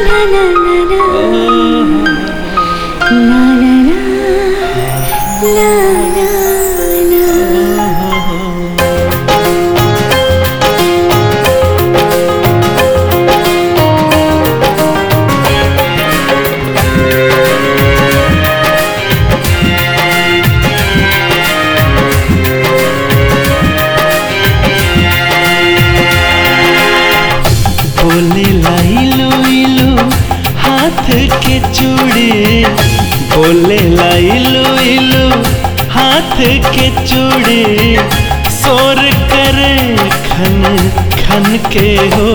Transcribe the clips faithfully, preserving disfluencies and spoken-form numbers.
बोले लाइलू इलू हाथ के चूड़ी, बोले लाइलू इलू हाथ के चूड़ी, शोर करे खन खन के हो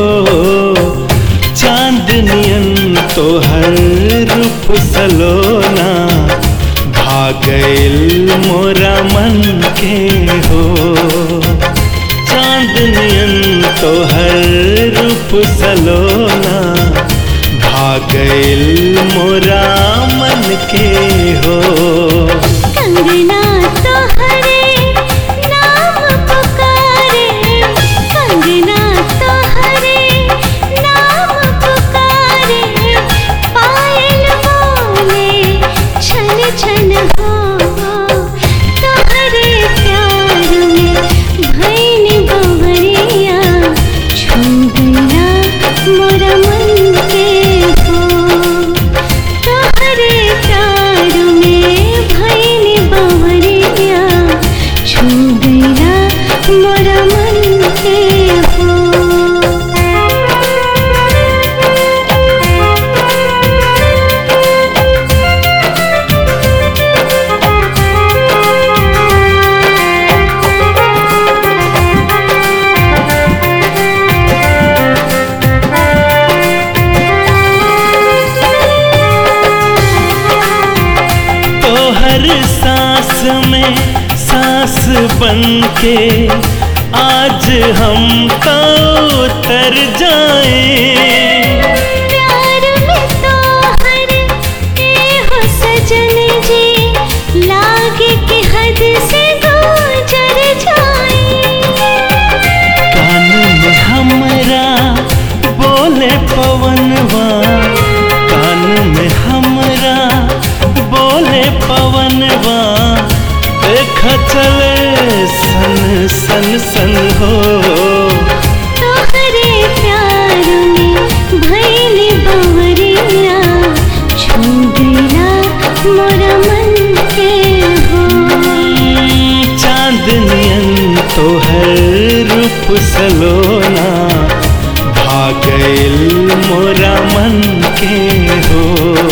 चांदनियन तोहर रूप सलोना, भागैल मोरा मन के हो चांदनियन तोहर रूप सलोना, भागैल मोरा मन के हो। कंगना तोहरे नाम पुकारे, कंगना तोहरे नाम पुकारे, पायल बोले छन छन हो तोहरे प्यार में भैनी बवरिया, छू गया मोरा मन के हो तोहरे प्यार में भैनी बवरिया, छू गया मोरा मन के हो। हर सांस में सांस बन के आज हम तो उतर जाए, प्यार में तो हर हो सजन जी, लागे कि हद से गुजर जाए। कान में हमरा बोले पवनवा, कान में हमरा बोले पवनवा, देखा चले सन सन सन हो तोहरे प्यार में भैनी बवरिया, छू गया मोरा मन के हो। चांदनियन तोहर रूप सलोना, भागैल मोरा मन के हो।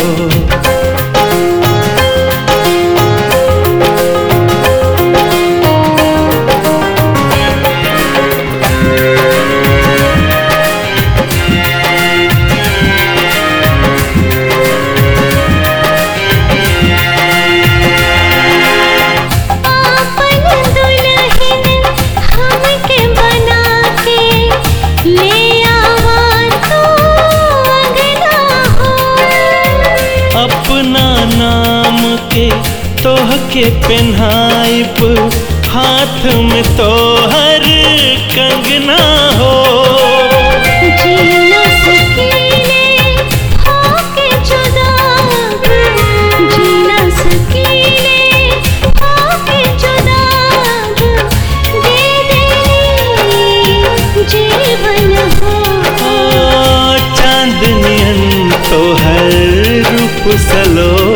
अपना नाम के तोह के पेन्हाइब, हाथ में तोहर कंगना हो। जीना सकीले होके जुदा, जीना सकीले होके जुदा, दे दे जीवन हो। चांदनियन तोहर रूप सलो